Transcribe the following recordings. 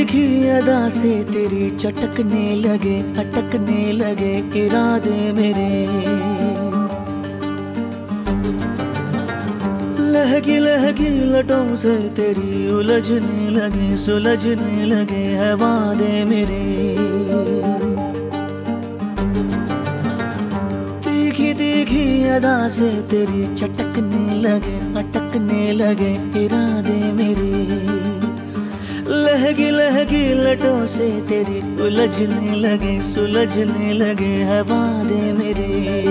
तीखी अदा से तेरी चटकने लगे, अटकने लगे इरादे मेरे। लहकी लहकी लटों से तेरी उलझने लगे, सुलझने लगे है वादे मेरे। तीखी तीखी अदा से तेरी चटकने लगे, अटकने लगे इरादे मेरे। लहकी लहकी लटों से तेरी उलझने लगे, सुलझने लगे है वादे मेरे।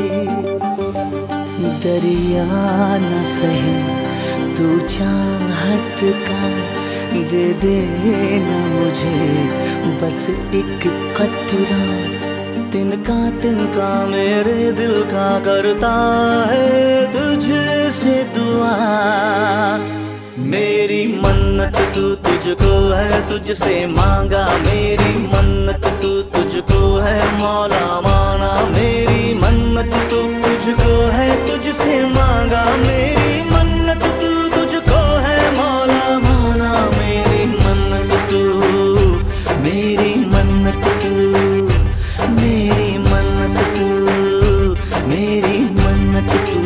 दरिया न सही तू चाहत का, दे दे ना मुझे बस एक कतरा। तिनका मेरे दिल का करता है तुझसे दुआ। मेरी मन्नत तू तुझको है, तुझसे मांगा। मेरी मन्नत तू तुझको है, मौला माना। मेरी मन्नत तू तुझको है, तुझसे मांगा। मेरी मन्नत तू तुझको है, मौला माना। मेरी मन्नत तू, मेरी मन्नत तू, मेरी मन्नत तू, मेरी मन्नत तू।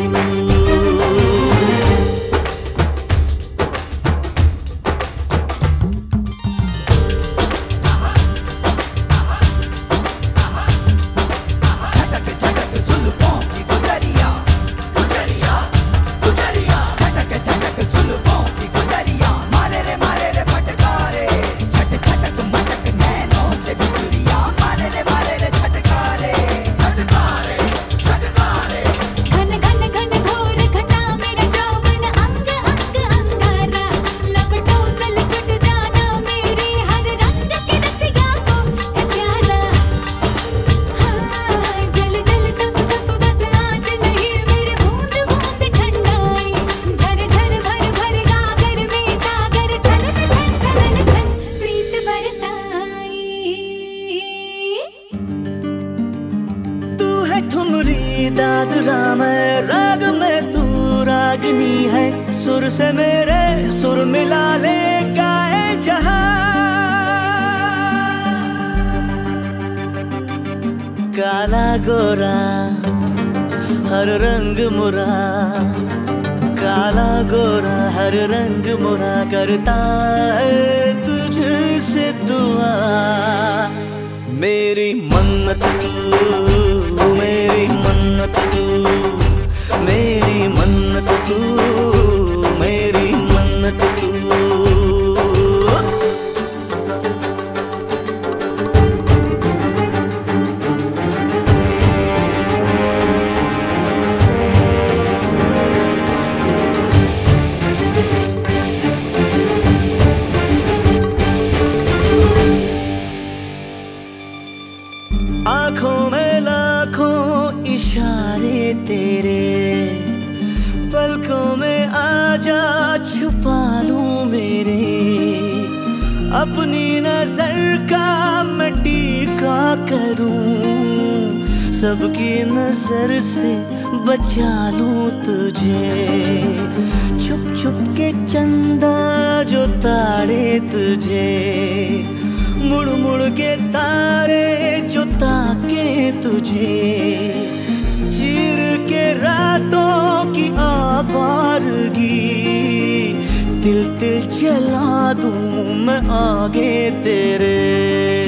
ठुमरी दादरा में राग में तू रागनी है। सुर से मेरे सुर मिला ले गाए जहां। काला गोरा हर रंग मुरा, काला गोरा हर रंग मुरा करता है तुझसे दुआ। मेरी मन्नत तू, मेरी मन्नत तू, मेरी मन्नत तू, मेरी मन्नत तू। आँखों में लाखों इशारे तेरे, पलकों में आजा छुपा लूं मेरे। अपनी नजर का मैं टीका करूं, सबकी नजर से बचा लूं तुझे। छुप छुप के चंदा जो ताड़े तुझे, मुड़ मुड़ के तारे जो ताके तुझे। चीर के रातों की आवारगी, तिल तिल जला दूं मैं आगे तेरे।